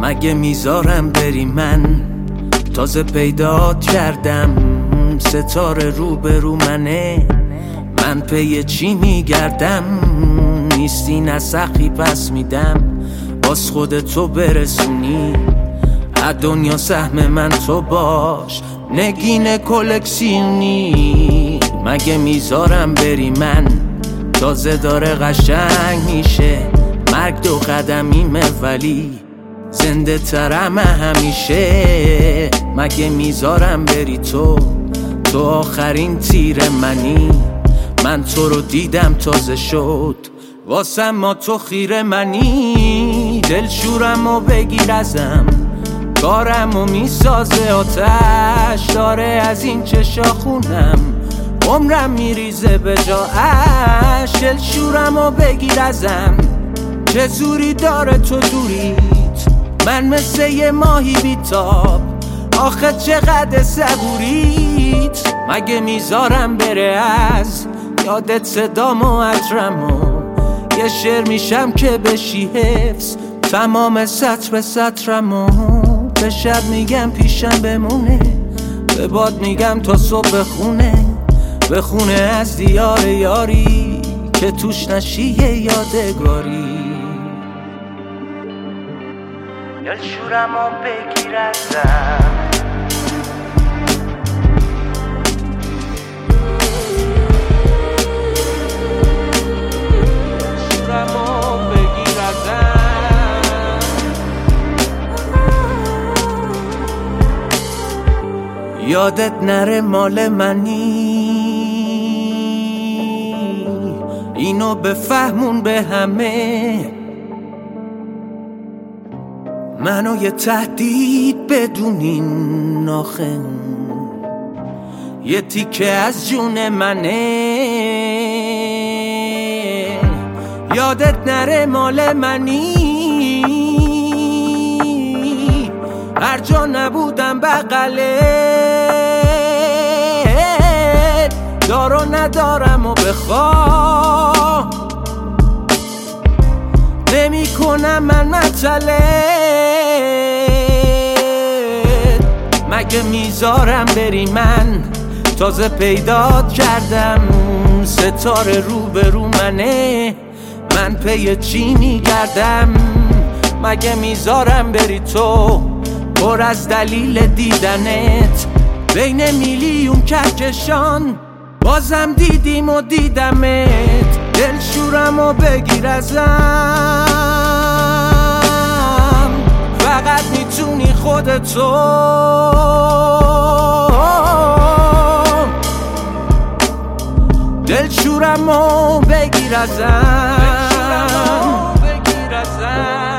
مگه میذارم بری؟ من تازه پیدات کردم، ستاره روبرو منه، من پی چی میگردم؟ نیستی نسخی پس میدم، باز خودتو برسونی از دنیا سهم من تو باش، نگین کلکسیونی. مگه میذارم بری؟ من تازه داره قشنگ میشه، مرگ 2 قدمیمه ولی زنده ترم همیشه. مگه میذارم بری؟ تو آخرین تیر منی، من تو رو دیدم تازه شد واسم ما تو خیره منی. دلشورم و بگیر ازم، کارم و میسازه آتش داره از این چشا خونم، عمرم میریزه به جا اش. دلشورم و بگیر ازم، چه زوری داره تو دوریت، من مثل یه ماهی بیتاب، آخه چقدر صبوریت. مگه میذارم بره از یادت صدام و عطرمو، یه شعر میشم که بشی حفظ تمام سطر به سطرمو. به شب میگم پیشم بمونه، به باد میگم تا صبح بخونه از دیار یاری که توش نشی یادگاری. دلشورم و بگیر ازم، دلشورم و بگیر ازم. یادت نره مال منی، اینو بفهمون به همه، منو یه تهدید بدونین آخه، یه تیکه از جون منه. یادت نره مال منی، هر جا نبودم بغلت، دارو ندارم و بخواه نمی کنم من مطلت. مگه میذارم بری؟ من تازه پیدات کردم، ستاره روبرو منه، من پی چی میگردم؟ مگه میذارم بری؟ تو پر از دلیل دیدنت، بین میلیون کهکشان بازم دیدیم و دیدمت. دلشورم و بگیر ازم، فقط میتونی خودتو. دلشورم و بگیر ازم.